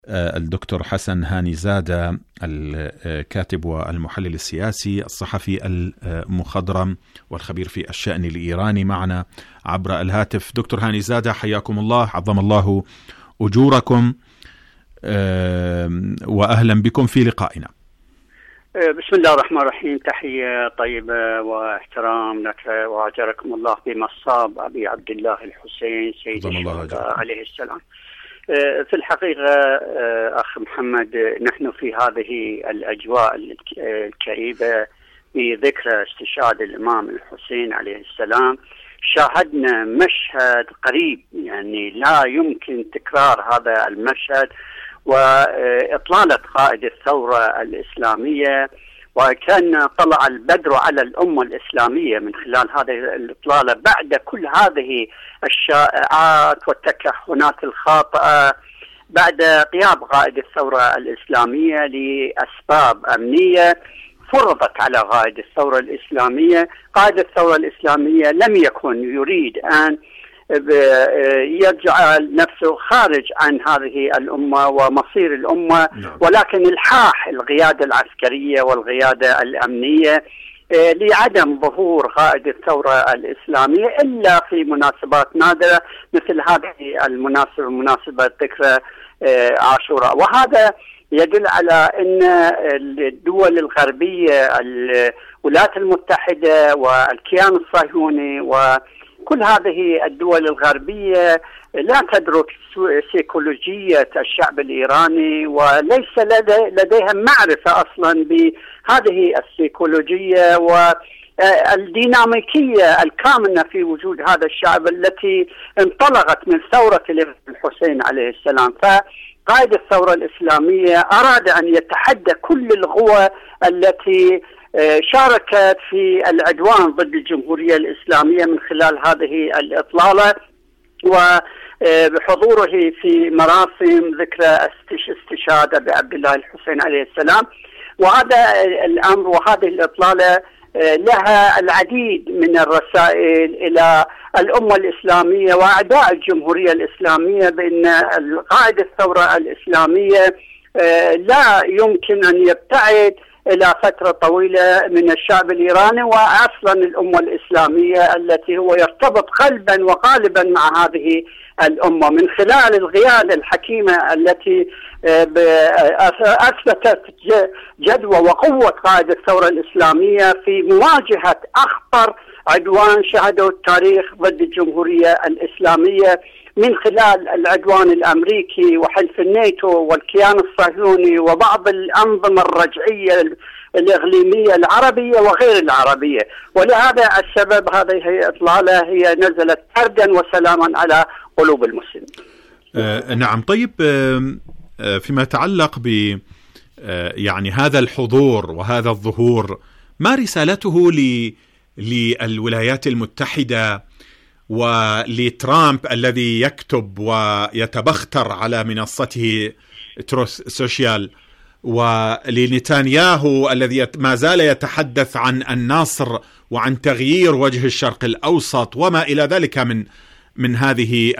الدكتور حسن هاني زادة، الكاتب والمحلل السياسي الصحفي المخضرم والخبير في الشأن الإيراني، معنا عبر الهاتف. دكتور هاني زادة، حياكم الله، عظم الله أجوركم، وأهلا بكم في لقائنا. بسم الله الرحمن الرحيم. تحية طيبة واحترام لك وأجركم الله بمصاب أبي عبد الله الحسين سيد الشهداء عليه السلام. في الحقيقة أخ محمد، نحن في هذه الأجواء الكئيبة بذكرى استشهاد الإمام الحسين عليه السلام شاهدنا مشهد قريب، يعني لا يمكن تكرار هذا المشهد، وإطلالة قائد الثورة الإسلامية، وكان طلع البدر على الأمة الإسلامية من خلال هذه الإطلالة بعد كل هذه الشائعات والتكهنات الخاطئة، بعد غياب قائد الثورة الإسلامية لأسباب أمنية فرضت على قائد الثورة الإسلامية. قائد الثورة الإسلامية لم يكن يريد أن يجعل نفسه خارج عن هذه الأمة ومصير الأمة، ولكن الحاح القيادة العسكرية والقيادة الأمنية لعدم ظهور قائد الثورة الإسلامية إلا في مناسبات نادرة مثل هذه المناسبة، مناسبة ذكرى عاشوراء. وهذا يدل على أن الدول الغربية، الولايات المتحدة والكيان الصهيوني وكل هذه الدول الغربية لا تدرك سيكولوجية الشعب الإيراني، وليس لديهم معرفة أصلا بهذه السيكولوجية والديناميكية الكامنة في وجود هذا الشعب التي انطلقت من ثورة الحسين عليه السلام. فقائد الثورة الإسلامية أراد أن يتحدى كل القوى التي شاركت في العدوان ضد الجمهورية الإسلامية من خلال هذه الإطلالة، وبحضوره في مراسم ذكرى استشهاد أبي عبد الله الحسين عليه السلام. وهذا الأمر وهذه الإطلالة لها العديد من الرسائل إلى الأمة الإسلامية وأعداء الجمهورية الإسلامية بأن قائد الثورة الإسلامية لا يمكن أن يبتعد إلى فترة طويلة من الشعب الإيراني وأصلا الأمة الإسلامية التي هو يرتبط قلبا وقالبا مع هذه الأمة من خلال القيادة الحكيمة التي أثبتت جدوى وقوة قائد الثورة الإسلامية في مواجهة أخطر عدوان شهده التاريخ ضد الجمهورية الإسلامية من خلال العدوان الأمريكي وحلف الناتو والكيان الصهيوني وبعض الأنظمة الرجعية الإقليمية العربية وغير العربية. ولهذا السبب هذه الإطلالة هي نزلت بردا وسلاما على قلوب المسلمين. نعم. طيب، فيما يتعلق ب يعني هذا الحضور وهذا الظهور، ما رسالته للولايات المتحدة ولترامب الذي يكتب ويتبختر على منصته تروث سوشيال، ولنتانياهو الذي ما زال يتحدث عن النصر وعن تغيير وجه الشرق الأوسط وما إلى ذلك من هذه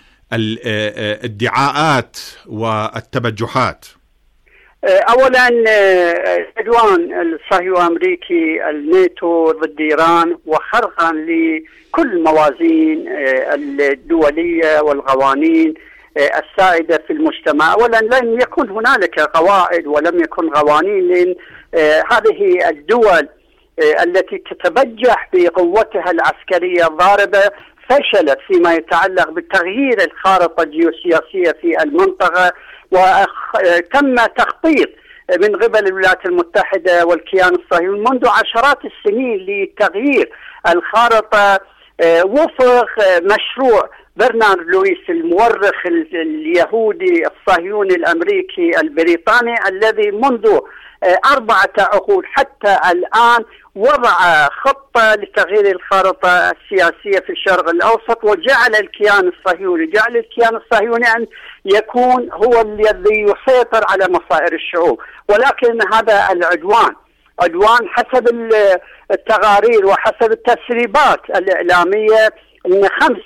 الادعاءات والتبجحات؟ أولا، عدوان الصهيوني الأمريكي الناتو ضد إيران وخرقا لكل الموازين الدولية والقوانين السائدة في المجتمع. أولا، لم يكن هنالك قواعد ولم يكن قوانين، لأن هذه الدول التي تتبجح بقوتها العسكرية الضاربة فشلت فيما يتعلق بتغيير الخارطة الجيوسياسية في المنطقة، وتم تخطيط من قبل الولايات المتحدة والكيان الصهيوني منذ عشرات السنين لتغيير الخارطة وفق مشروع برنارد لويس المؤرخ اليهودي الصهيوني الأمريكي البريطاني الذي منذ 4 عقود حتى الآن وضع خطة لتغيير الخارطة السياسية في الشرق الأوسط، وجعل الكيان الصهيوني أن يكون هو الذي يسيطر على مصائر الشعوب. ولكن هذا العدوان حسب التقارير وحسب التسريبات الإعلامية أن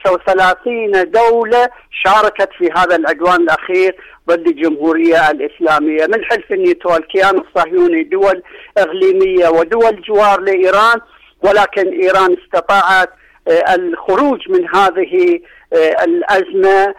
35 دولة شاركت في هذا العدوان الأخير ضد الجمهورية الإسلامية من حلف الناتو، الكيان الصهيوني، دول إقليمية ودول جوار لإيران. ولكن إيران استطاعت الخروج من هذه الأزمة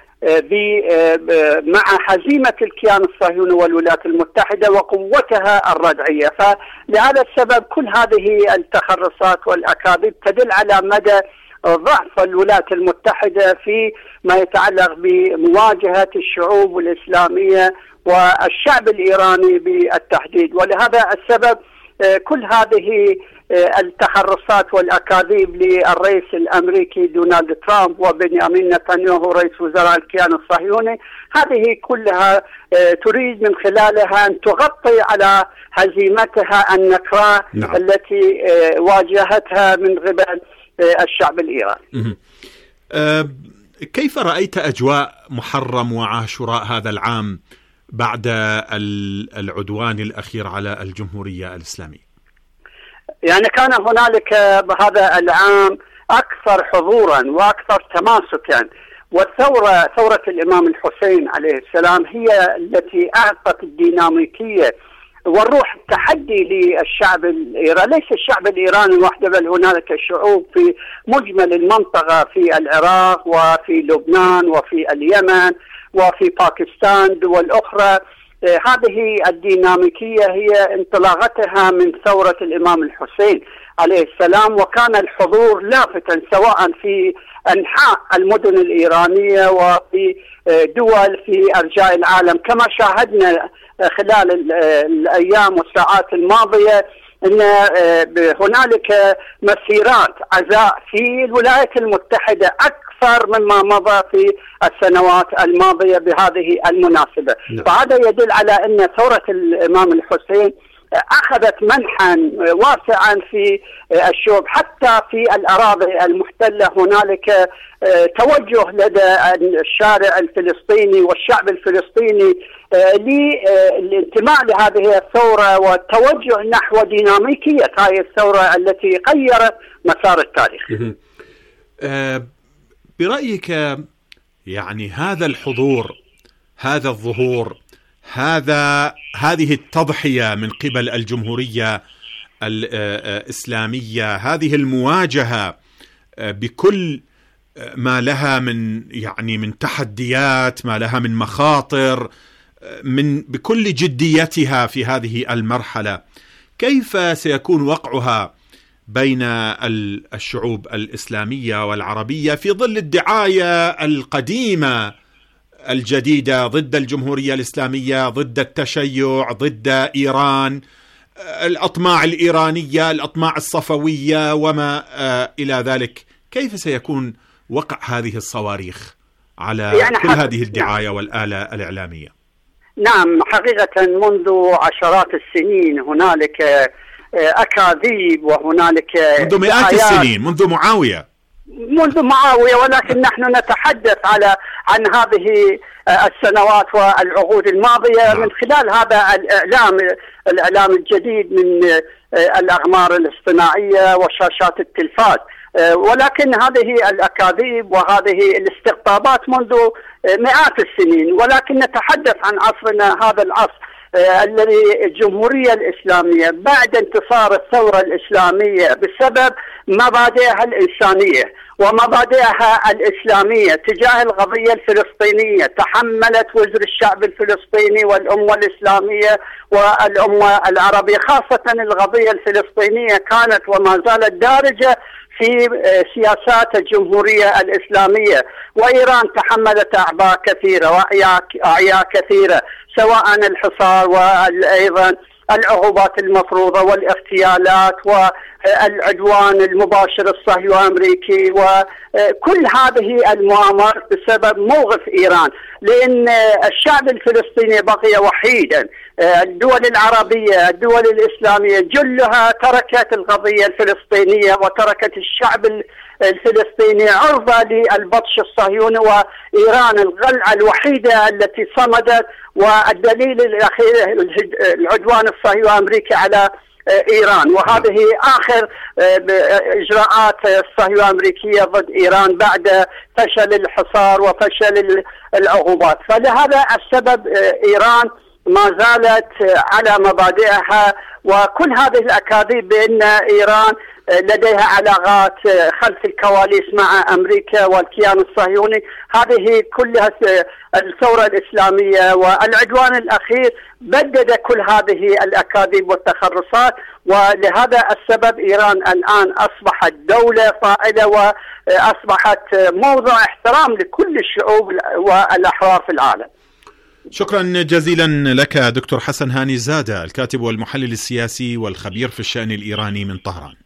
مع هزيمة الكيان الصهيوني والولايات المتحدة وقوتها الردعية. فلهذا السبب كل هذه التخرصات والأكاذيب تدل على مدى ضعف الولايات المتحدة في ما يتعلق بمواجهة الشعوب الإسلامية والشعب الإيراني بالتحديد. ولهذا السبب كل هذه التخرصات والأكاذيب للرئيس الأمريكي دونالد ترامب وبنيامين نتنياهو رئيس وزراء الكيان الصهيوني، هذه كلها تريد من خلالها أن تغطي على هزيمتها النكراء التي واجهتها من قبل الشعب الإيراني. كيف رأيت أجواء محرم وعاشوراء هذا العام بعد العدوان الأخير على الجمهورية الإسلامية؟ يعني كان هنالك بهذا العام أكثر حضورا وأكثر تماسكا، والثورة ثورة الإمام الحسين عليه السلام هي التي أعطت الديناميكية والروح التحدي للشعب الإيراني. ليس الشعب الإيراني وحده، بل هنالك شعوب في مجمل المنطقة، في العراق وفي لبنان وفي اليمن وفي باكستان دول أخرى. هذه الديناميكية هي انطلاقتها من ثورة الإمام الحسين عليه السلام، وكان الحضور لافتا سواء في أنحاء المدن الإيرانية وفي دول في أرجاء العالم، كما شاهدنا خلال الأيام والساعات الماضية أن هنالك مسيرات عزاء في الولايات المتحدة أكثر مما مضى في السنوات الماضية بهذه المناسبة. فهذا يدل على أن ثورة الإمام الحسين أخذت منحا واسعا في الشعوب، حتى في الأراضي المحتلة هنالك توجه لدى الشارع الفلسطيني والشعب الفلسطيني للانتماء لهذه الثورة والتوجه نحو ديناميكية هذه الثورة التي غيرت مسار التاريخ. برأيك يعني هذا الحضور، هذا الظهور، هذه التضحية من قبل الجمهورية الإسلامية، هذه المواجهة بكل ما لها من تحديات، ما لها من مخاطر، بكل جديتها في هذه المرحلة، كيف سيكون وقعها بين الشعوب الإسلامية والعربية في ظل الدعاية القديمة الجديدة ضد الجمهورية الإسلامية، ضد التشيع، ضد إيران، الأطماع الإيرانية، الأطماع الصفوية وما إلى ذلك؟ كيف سيكون وقع هذه الصواريخ على كل هذه الدعاية والآلة الإعلامية؟ نعم، حقيقة منذ عشرات السنين هنالك أكاذيب وهنالك منذ مئات السنين، منذ معاوية، ولكن نحن نتحدث عن هذه السنوات والعقود الماضية من خلال هذا الإعلام الجديد من الأقمار الاصطناعية وشاشات التلفاز. ولكن هذه الأكاذيب وهذه الاستقطابات منذ مئات السنين، ولكن نتحدث عن عصرنا هذا العصر الذي الجمهورية الإسلامية بعد انتصار الثورة الإسلامية بسبب مبادئها الإنسانية ومبادئها الإسلامية تجاه القضية الفلسطينية، تحملت وزر الشعب الفلسطيني والأمة الإسلامية والأمة العربية، خاصة القضية الفلسطينية كانت وما زالت دارجة في سياسات الجمهورية الإسلامية، وإيران تحملت أعباء كثيرة وأعياء كثيرة، سواء الحصار وأيضا العقوبات المفروضة والاغتيالات والعدوان المباشر الصهيوني الأمريكي، وكل هذه المؤامرات بسبب موقف إيران، لأن الشعب الفلسطيني بقي وحيدا. الدول العربية، الدول الإسلامية جلها تركت القضية الفلسطينية وتركت الشعب الفلسطيني عرضة للبطش الصهيوني، وإيران القلعة الوحيدة التي صمدت. والدليل الأخير العدوان الصهيوني الأمريكي على إيران، وهذه آخر إجراءات الصهيونية الأمريكية ضد إيران بعد فشل الحصار وفشل العقوبات. فلهذا السبب إيران ما زالت على مبادئها، وكل هذه الأكاذيب بأن إيران لديها علاقات خلف الكواليس مع أمريكا والكيان الصهيوني، هذه كلها الثورة الإسلامية والعدوان الأخير بدد كل هذه الأكاذيب والتخرصات. ولهذا السبب إيران الآن أصبحت دولة فاعلة وأصبحت موضع احترام لكل الشعوب والأحرار في العالم. شكرا جزيلا لك دكتور حسن هاني زادة، الكاتب والمحلل السياسي والخبير في الشأن الإيراني من طهران.